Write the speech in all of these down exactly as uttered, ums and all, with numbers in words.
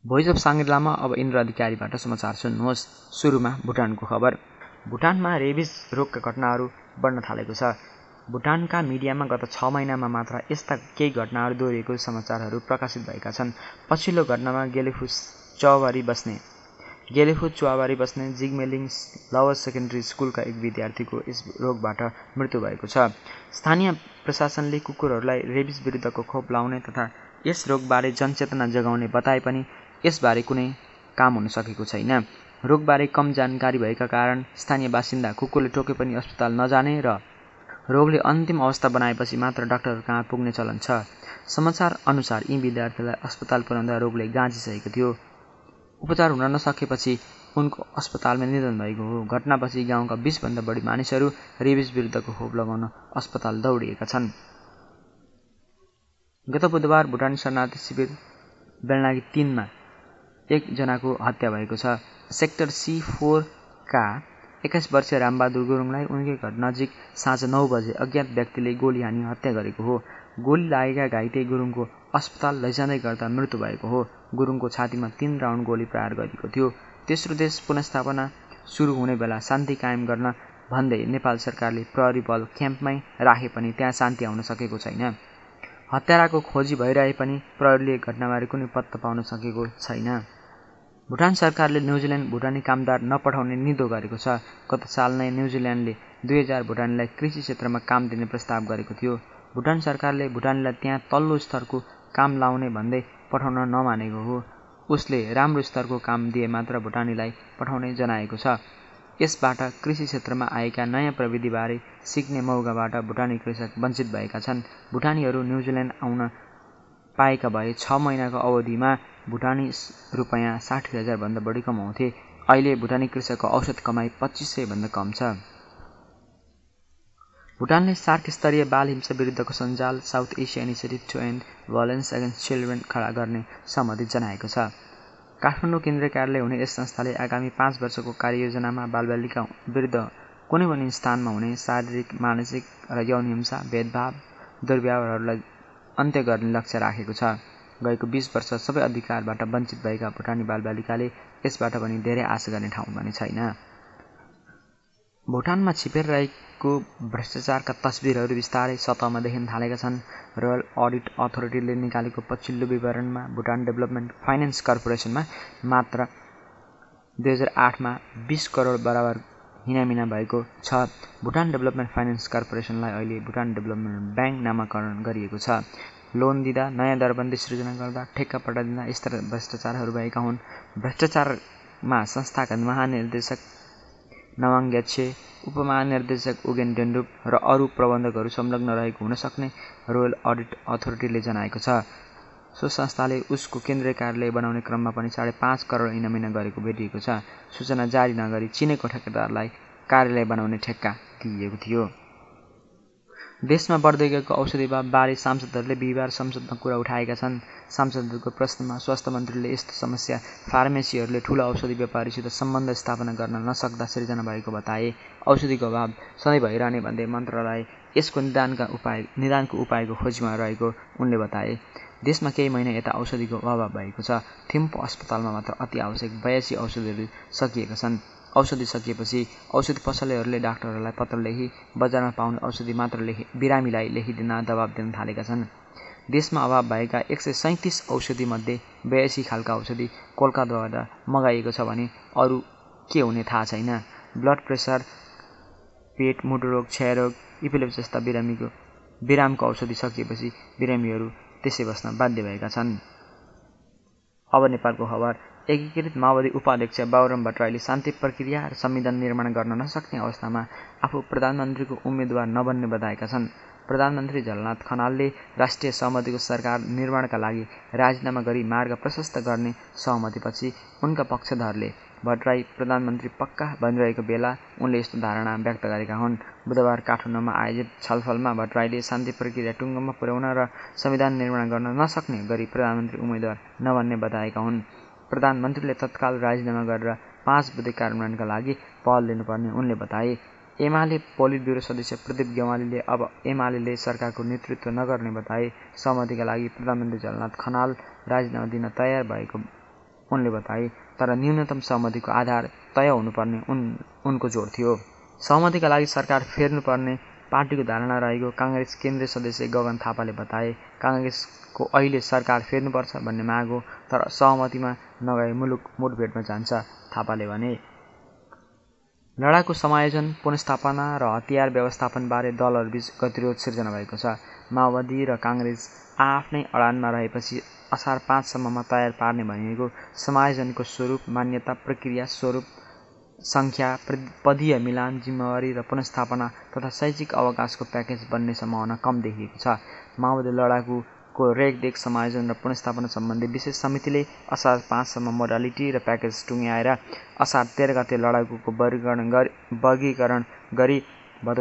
Voice of साङ्ग्रिलामा अब इन्द्र अधिकारीबाट समाचार सुन्नुहोस्। सुरुमा भुटानको खबर। भुटानमा रेबिस रोगका घटनाहरू बढ्न थालेको छ। भुटानका मिडियामा गत छ महिनामा मात्र यस्ता केही घटनाहरू दोहोरिएको समाचारहरू प्रकाशित भएका छन्। पछिल्लो घटनामा गेलेफु चौवारी बस्ने गेलेफु चौवारी बस्ने जिग्मेलिङ लोवर सेकेन्डरी स्कुलका एक विद्यार्थीको यस रोगबाट मृत्यु भएको छ। स्थानीय प्रशासनले कुकुरहरूलाई रेबिस विरुद्धको खोप लाउने तथा यस रोगबारे जनचेतना जगाउने बताए पनि यसबारे कुनै काम हुन सकेको छैन। रोगबारे कम जानकारी भएका कारण स्थानीय बासिन्दा कुकुरले टोके पनि अस्पताल नजाने र रोगले अन्तिम अवस्था बनाएपछि मात्र डाक्टरहरू कहाँ पुग्ने चलन छ। समाचार अनुसार यी विद्यार्थीलाई अस्पताल पुर्याउँदा रोगले गाँचिसकेको थियो। उपचार हुन नसकेपछि उनको अस्पतालमा निधन भएको हो। घटनापछि गाउँका बीस भन्दा बढी मानिसहरू रेबिस विरुद्धको खोप लगाउन अस्पताल दौडिएका छन्। गत बुधबार भुटानी शरणार्थी शिविर बेलनागी तीनमा एकजनाको हत्या भएको छ। सेक्टर सी फोर का एक्काइस वर्षीय रामबहादुर गुरुङलाई उनकै घर नजिक साँझ नौ बजे अज्ञात व्यक्तिले गोली हानी हत्या गरेको हो। गोली लागेका घाइते गुरुङको अस्पताल लैजाँदै गर्दा मृत्यु भएको हो। गुरुङको छातीमा तीन राउन्ड गोली प्रहार गरिएको थियो। तेस्रो देश पुनर्स्थापना सुरु हुने बेला शान्ति कायम गर्न भन्दै नेपाल सरकारले प्रहरी बल क्याम्पमै राखे पनि त्यहाँ शान्ति आउन सकेको छैन। हत्याराको खोजी भइरहे पनि प्रहरीले घटनाबारे कुनै पत्ता पाउन सकेको छैन। भुटान सरकारले न्युजिल्यान्ड भुटानी कामदार नपठाउने निधो गरेको छ। गत साल नै न्युजिल्यान्डले दुई हजार भुटानीलाई कृषि क्षेत्रमा काम दिने प्रस्ताव गरेको थियो। भुटान सरकारले भुटानीलाई त्यहाँ तल्लो स्तरको काम लाउने भन्दै पठाउन नमानेको हो। उसले राम्रो स्तरको काम दिए मात्र भुटानीलाई पठाउने जनाएको छ। यसबाट कृषि क्षेत्रमा आएका नयाँ प्रविधिबारे सिक्ने मौकाबाट भुटानी कृषक वञ्चित भएका छन्। भुटानीहरू न्युजिल्यान्ड आउन पाएका भए छ महिनाको अवधिमा भुटानी रुपैयाँ साठी हजार भन्दा बढी कमाउँथे। अहिले भुटानी कृषकको औसत कमाई पच्चिस सय भन्दा कम छ। भुटानले सार्क स्तरीय बाल हिंसा विरुद्धको सञ्जाल South Asia initiative to end violence against children खडा गर्ने सहमति जनाएको छ। काठमाडौँ केन्द्रीय कार्यालय हुने यस संस्थाले आगामी पाँच वर्षको कार्ययोजनामा बालबालिका विरुद्ध कुनै पनि स्थानमा हुने शारीरिक, मानसिक र यौन हिंसा, भेदभाव, दुर्व्यवहारहरूलाई अन्त्य गर्ने लक्ष्य राखेको छ। गएको बीस वर्ष सबै अधिकारबाट वञ्चित भएका भुटानी बालबालिकाले यसबाट पनि धेरै आशा गर्ने ठाउँ पनि छैन। भुटानमा छिपेर रहेको भ्रष्टाचारका तस्बिरहरू बिस्तारै सतहमा देखिन थालेका छन्। रोयल अडिट अथोरिटीले निकालेको पछिल्लो विवरणमा भुटान डेभलपमेन्ट फाइनेन्स कर्पोरेसनमा मात्र दुई हजार आठमा बीस करोड बराबर हिनामिना भएको छ। भुटान डेभलपमेन्ट फाइनेन्स कर्पोरेसनलाई अहिले भुटान डेभलपमेन्ट ब्याङ्क नामाकरण गरिएको छ। लोन दिँदा, नयाँ दरबन्दी सृजना गर्दा, ठेक्का पठाइदिँदा यस्ता भ्रष्टाचारहरू भएका हुन्। भ्रष्टाचारमा संस्थाका महानिर्देशक नवाङ ग्याछे, उपमहानिर्देशक उगेन डेन्डुप र अरू प्रबन्धकहरू संलग्न रहेको हुन सक्ने रोयल अडिट अथोरिटीले जनाएको छ। सो संस्थाले उसको केन्द्रीय कार्यालय बनाउने क्रममा पनि साढे पाँच करोड इनामिना गरेको भेटिएको छ। सूचना जारी नगरी चिनेको ठेकेदारलाई कार्यालय बनाउने ठेक्का दिइएको थियो। देशमा बढ्दै गएको औषधि बारे सांसदहरूले बिहिबार संसदमा कुरा उठाएका छन्। सांसदहरूको प्रश्नमा स्वास्थ्य मन्त्रीले यस्तो समस्या फार्मेसीहरूले ठूला औषधि व्यापारीसित सम्बन्ध स्थापना गर्न नसक्दा सिर्जना भएको बताए। औषधिको अभाव सधैँ भइरहने भन्दै मन्त्रालय यसको निदानका उपाय निदानको उपायको खोजीमा रहेको उनले बताए। देशमा केही महिना यता औषधिको अभाव भएको छ। थिम्पू अस्पतालमा मात्र अति आवश्यक बयासी औषधिहरू सकिएका छन्। औषधि सकिएपछि औषधि पसलेहरूले डाक्टरहरूलाई पत्र लेखी बजारमा पाउने औषधि मात्र लेखी बिरामीलाई लेखिदिन दबाब दिन थालेका छन्। देशमा अभाव भएका एक सय सैँतिस औषधिमध्ये बयासी खालका औषधि कोलकाताबाट मगाइएको छ भने अरू के हुने थाहा छैन। ब्लड प्रेसर, पेट, मुटुरोग, क्षयरोग, इपिलेप्सी जस्ता बिरामीको बिरामको औषधि सकिएपछि बिरामीहरू त्यसै बस्न बाध्य भएका छन्। अब नेपालको खबर। एकीकृत माओवादी उपाध्यक्ष बाबुराम भट्टराईले शान्ति प्रक्रिया र संविधान निर्माण गर्न नसक्ने अवस्थामा आफू प्रधानमन्त्रीको उम्मेद्वार नबन्ने बताएका छन्। प्रधानमन्त्री झलनाथ खनालले राष्ट्रिय सहमतिको सरकार निर्माणका लागि राजीनामा गरी मार्ग प्रशस्त गर्ने सहमतिपछि उनका पक्षधरले भट्टराई प्रधानमन्त्री पक्का भनिरहेको बेला उनले यस्तो धारणा व्यक्त गरेका हुन्। बुधबार काठमाडौँमा आयोजित छलफलमा भट्टराईले शान्ति प्रक्रिया टुङ्गोमा पुर्याउन र संविधान निर्माण गर्न नसक्ने गरी प्रधानमन्त्री उम्मेद्वार नबन्ने बताएका हुन्। प्रधानमन्त्रीले तत्काल राजीनामा गरेर पाँच बुँदे कार्यान्वयनका लागि पहल लिनुपर्ने उनले बताए। एमाले पोलिट ब्युरो सदस्य प्रदीप गेवालीले अब एमाले सरकारको नेतृत्व नगर्ने बताए। सहमतिका लागि प्रधानमन्त्री झलनाथ खनाल राजीनामा दिन तयार भएको उनले बताए। तर न्यूनतम सहमतिको आधार तय हुनुपर्ने उन उनको जोड थियो। सहमतिका लागि सरकार फेर्नुपर्ने पार्टीको धारणा रहेको काङ्ग्रेस केन्द्रीय सदस्य गगन थापाले बताए। काङ्ग्रेसको अहिले सरकार फेर्नुपर्छ भन्ने माग हो, तर सहमतिमा नगए मुलुक मुठभेडमा जान्छ, थापाले भने। लडाकु समायोजन, पुनर्स्थापना र हतियार व्यवस्थापनबारे दलहरूबीच गतिरोध सिर्जना भएको छ। माओवादी र काङ्ग्रेस आआफ्नै अडानमा रहेपछि असार पाँचसम्ममा तयार पार्ने भनिएको समायोजनको स्वरूप, मान्यता, प्रक्रिया, स्वरूप, सङ्ख्या, पदीय मिलान, जिम्मेवारी र पुनर्स्थापना तथा शैक्षिक अवकाशको प्याकेज बन्ने सम्भावना कम देखिएको छ। माओवादी लडाकुको रेखदेख, समायोजन र पुनर्स्थापना सम्बन्धी विशेष समितिले असार पाँचसम्म मोडालिटी र प्याकेज टुङ्ग्याएर असार तेह्र गते लडाकुको वर्गीकरण गरी वर्गीकरण गरी भदौ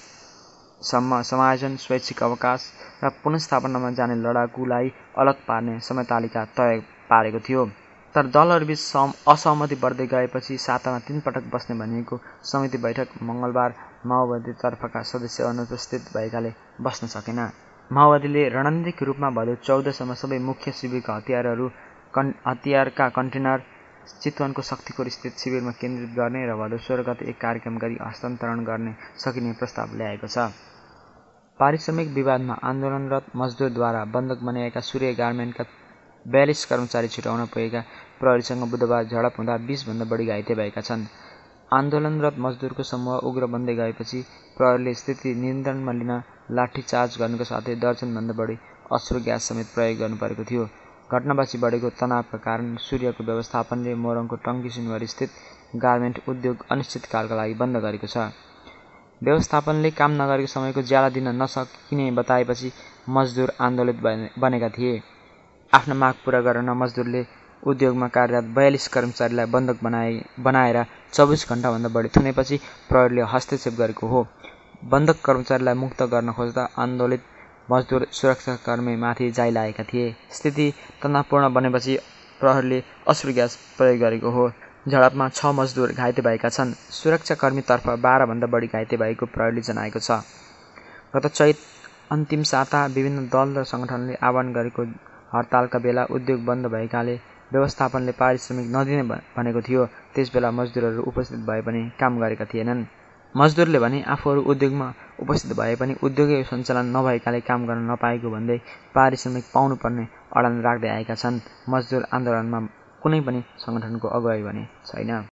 दससम्म समायोजन, स्वैच्छिक अवकाश र पुनर्स्थापनामा जाने लडाकुलाई अलग पार्ने समयतालिका तय पारेको थियो। तर दलहरूबीच असहमति बढ्दै गएपछि सातामा तीन पटक बस्ने भनिएको समिति बैठक मङ्गलबार माओवादीतर्फका सदस्य अनुपस्थित भएकाले बस्न सकेन। माओवादीले रणनीतिक रूपमा भदौ चौधसम्म सबै मुख्य शिविरका हतियारहरू कन् हतियारका कन्टेनर चितवनको शक्तिखोर स्थित शिविरमा केन्द्रित गर्ने र भदौ सोह्र गते एक कार्यक्रम गरी हस्तान्तरण गर्ने सकिने प्रस्ताव ल्याएको छ। पारिश्रमिक विवादमा आन्दोलनरत मजदुरद्वारा बन्दक बनाएका सूर्य गार्मेन्टका बयालिस कर्मचारी छुटाउन पुगेका प्रहरीसँग बुधबार झडप हुँदा बीस भन्दा बढी घाइते भएका छन्। आन्दोलनरत मजदुरको समूह उग्र बन्दै गएपछि प्रहरीले स्थिति नियन्त्रणमा लिन लाठीचार्ज गर्नुका साथै दर्जनभन्दा बढी अश्रु ग्यास समेत प्रयोग गर्नुपरेको थियो। घटनापछि बढेको तनावका कारण सूर्यको व्यवस्थापनले मोरङको टङ्की सुनवारी स्थित गार्मेन्ट उद्योग अनिश्चितकालका लागि बन्द गरेको छ। व्यवस्थापनले काम नगरेको समयको ज्याला दिन नसकिने बताएपछि मजदुर आन्दोलित बनेका थिए। आफ्ना माग पूरा गर्न मजदुरले उद्योगमा कार्यरत बयालिस कर्मचारीलाई बन्धक बनाए बनाएर चौबिस घण्टाभन्दा बढी थुनेपछि प्रहरीले हस्तक्षेप गरेको हो। बन्धक कर्मचारीलाई मुक्त गर्न खोज्दा आन्दोलित मजदुर सुरक्षाकर्मीमाथि जाइ लागेका थिए। स्थिति तनावपूर्ण बनेपछि प्रहरीले अश्रु ग्यास प्रयोग गरेको हो। झडपमा छ मजदुर घाइते भएका छन्। सुरक्षाकर्मीतर्फ बाह्र भन्दा बढी घाइते भएको प्रहरीले जनाएको छ। गत चैत अन्तिम साता विभिन्न दल र सङ्गठनले आह्वान गरेको हडतालका बेला उद्योग बन्द भएकाले व्यवस्थापनले पारिश्रमिक नदिने भनेको थियो। त्यसबेला मजदुरहरू उपस्थित भए पनि काम गरेका थिएनन्। मजदुरले भने आफूहरू उद्योगमा उपस्थित भए पनि उद्योगै सञ्चालन नभएकाले काम गर्न नपाएको भन्दै पारिश्रमिक पाउनुपर्ने अडान राख्दै आएका छन्। मजदुर आन्दोलनमा कुनै पनि सङ्गठनको अगुवाई भने छैन।